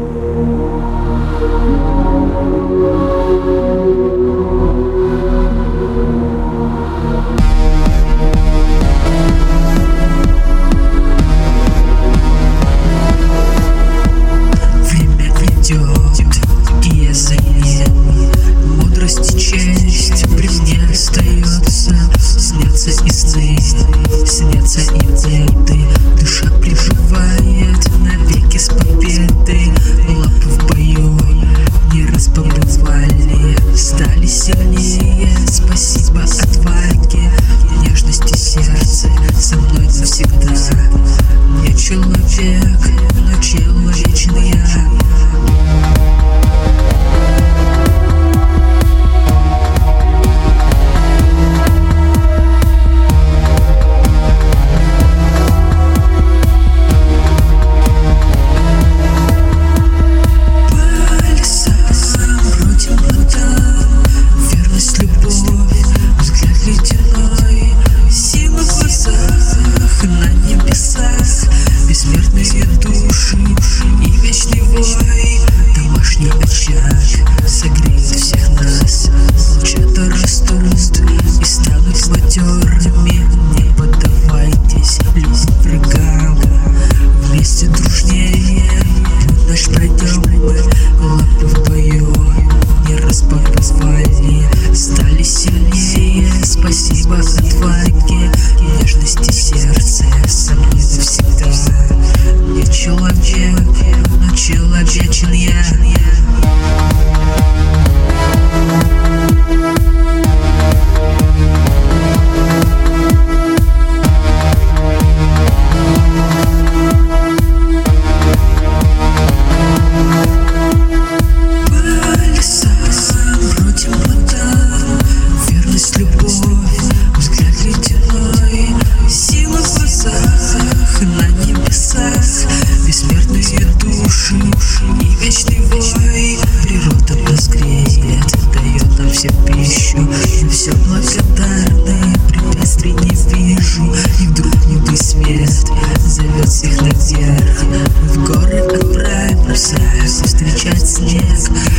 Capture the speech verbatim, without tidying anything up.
И я за ним. Мудрость и честь при мне остается. Снятся и сны, снятся и мечты. Душа приживает навеки с победой. Лапы в бою не раз побывали, стали сильнее. Спасибо отваге, нежности сердца со мной навсегда. Не человек, но человечен я. Бессмертные души и вечный вой. Домашний очаг согреет всех нас. Волчата растут и станут матерыми. Не поддавайтесь лезть врагам. Вместе дружнее путь наш пройдем мы. Лапы в бою не раз позвали, стали сильнее. Спасибо отваге, нежности сердца со мной навсегда. Не человек, но человечен я. Бессмертные души и вечный вой. Природа нас греет, дает нам всем пищу. Мы все благодарны, препятствий не вижу. И вдруг небый свет зовет всех наверх. Мы в горы отправимся встречать снег.